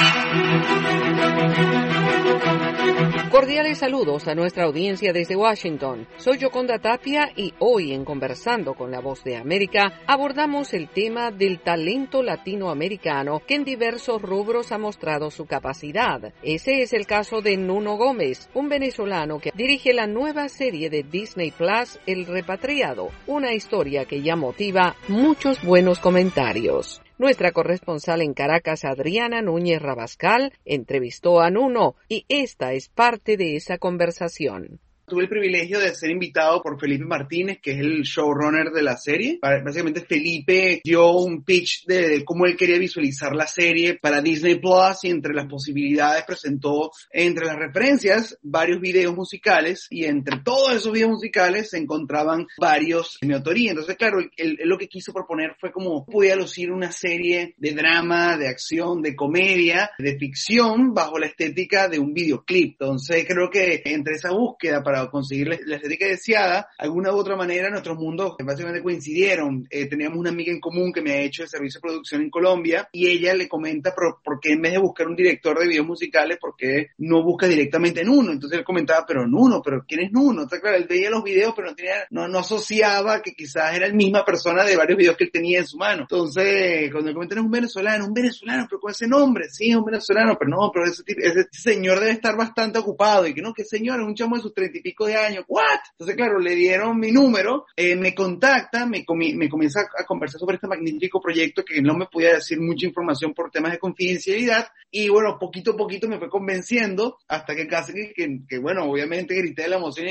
Cordiales saludos a nuestra audiencia desde Washington. Soy Yoconda Tapia y hoy en Conversando con la Voz de América abordamos el tema del talento latinoamericano que en diversos rubros ha mostrado su capacidad. Ese es el caso de Nuno Gómez, un venezolano que dirige la nueva serie de Disney Plus, El Repatriado, una historia que ya motiva muchos buenos comentarios. Nuestra corresponsal en Caracas, Adriana Núñez Rabascal, entrevistó a Nuno y esta es parte de esa conversación. Tuve el privilegio de ser invitado por Felipe Martínez, que es el showrunner de la serie. Básicamente Felipe dio un pitch de cómo él quería visualizar la serie para Disney Plus y entre las posibilidades presentó, entre las referencias, varios videos musicales y entre todos esos videos musicales se encontraban varios de mi autoría. Entonces, claro, él lo que quiso proponer fue cómo podía lucir una serie de drama, de acción, de comedia, de ficción bajo la estética de un videoclip. Entonces, creo que entre esa búsqueda para conseguir la estética deseada, de alguna u otra manera nuestros mundos básicamente coincidieron. Teníamos una amiga en común que me ha hecho el servicio de producción en Colombia y ella le comenta por qué en vez de buscar un director de videos musicales, por qué no busca directamente en Nuno. Entonces él comentaba, pero Nuno, ¿pero quién es Nuno? Entonces, claro, él veía los videos pero no asociaba que quizás era la misma persona de varios videos que él tenía en su mano. Entonces, cuando le comentan es un venezolano, pero con ese nombre, sí, es un venezolano, pero no, pero ese señor debe estar bastante ocupado y que no, que señor, es un chamo de sus 30 y pico de años, ¿what? Entonces, claro, le dieron mi número, me contacta, me comienza a conversar sobre este magnífico proyecto que no me podía decir mucha información por temas de confidencialidad y bueno, poquito a poquito me fue convenciendo hasta que casi que bueno, obviamente grité de la emoción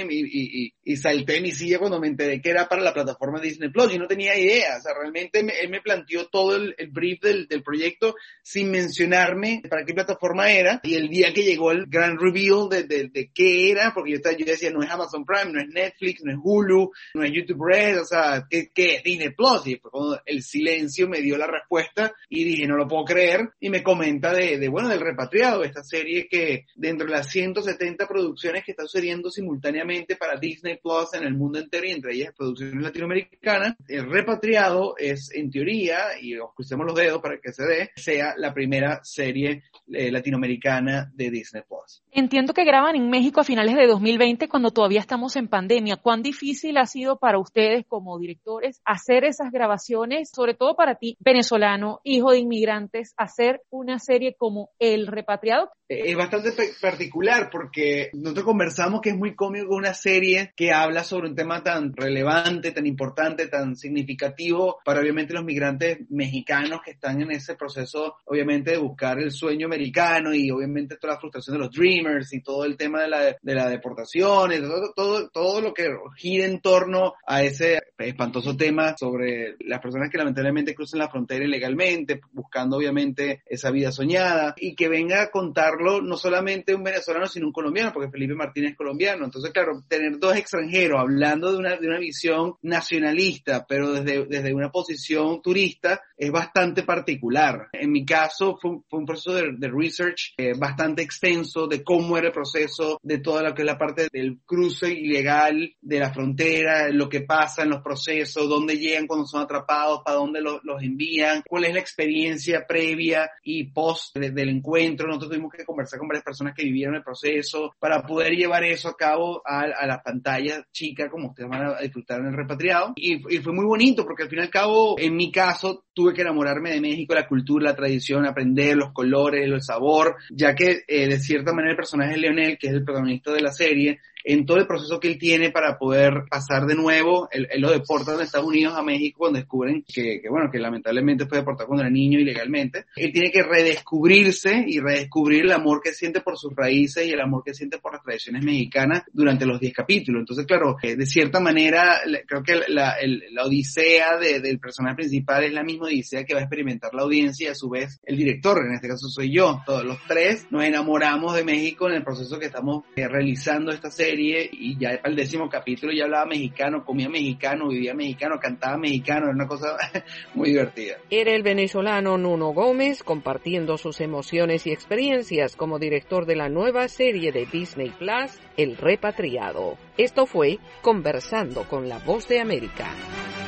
y salté de mi silla cuando me enteré que era para la plataforma Disney Plus. Yo no tenía idea, o sea, realmente él me planteó todo el brief del proyecto sin mencionarme para qué plataforma era y el día que llegó el gran reveal de qué era, porque yo decía, no es Amazon Prime, no es Netflix, no es Hulu, no es YouTube Red, o sea, ¿qué es Disney Plus? Y después cuando el silencio me dio la respuesta y dije, no lo puedo creer, y me comenta del Repatriado, esta serie que dentro de las 170 producciones que están sucediendo simultáneamente para Disney Plus en el mundo entero y entre ellas producciones latinoamericanas, El Repatriado es en teoría, y os crucemos los dedos para que sea la primera serie latinoamericana de Disney Plus. Entiendo que graban en México a finales de 2020 cuando todavía estamos en pandemia. ¿Cuán difícil ha sido para ustedes como directores hacer esas grabaciones, sobre todo para ti, venezolano, hijo de inmigrantes, hacer una serie como El Repatriado? Es bastante particular porque nosotros conversamos que es muy cómico una serie que habla sobre un tema tan relevante, tan importante, tan significativo para obviamente los migrantes mexicanos que están en ese proceso obviamente de buscar el sueño americano y obviamente toda la frustración de los Dreamers y todo el tema de la deportación, todo lo que gira en torno a ese espantoso tema sobre las personas que lamentablemente cruzan la frontera ilegalmente, buscando obviamente esa vida soñada y que venga a contar no solamente un venezolano, sino un colombiano, porque Felipe Martínez es colombiano. Entonces, claro, tener dos extranjeros hablando de una visión nacionalista, pero desde una posición turista, es bastante particular. En mi caso, fue un proceso de research bastante extenso de cómo era el proceso, de toda lo que es la parte del cruce ilegal de la frontera, lo que pasa en los procesos, dónde llegan cuando son atrapados, para dónde los envían, cuál es la experiencia previa y post del encuentro. Nosotros tuvimos que conversar con varias personas que vivieron el proceso para poder llevar eso a cabo a las pantallas chicas como ustedes van a disfrutar en El Repatriado y fue muy bonito porque al fin y al cabo en mi caso tuve que enamorarme de México, la cultura, la tradición, aprender los colores, el sabor, ya que de cierta manera el personaje de Leonel, que es el protagonista de la serie, en todo el proceso que él tiene para poder pasar de nuevo, él lo deportan de Estados Unidos a México cuando descubren que lamentablemente fue deportado cuando era niño ilegalmente. Él tiene que redescubrirse y redescubrir el amor que siente por sus raíces y el amor que siente por las tradiciones mexicanas durante los 10 capítulos. Entonces, claro, de cierta manera, creo que la odisea del personaje principal es la misma odisea que va a experimentar la audiencia y a su vez el director, en este caso soy yo. Todos los tres nos enamoramos de México en el proceso que estamos realizando esta serie y ya para el 10º capítulo ya hablaba mexicano, comía mexicano, vivía mexicano, cantaba mexicano, era una cosa muy divertida. Era el venezolano Nuno Gómez compartiendo sus emociones y experiencias como director de la nueva serie de Disney Plus, El Repatriado. Esto fue Conversando con la Voz de América.